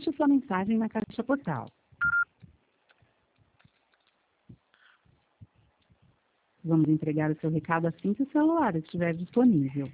Deixe sua mensagem na caixa postal. Vamos entregar o seu recado assim que o celular estiver disponível.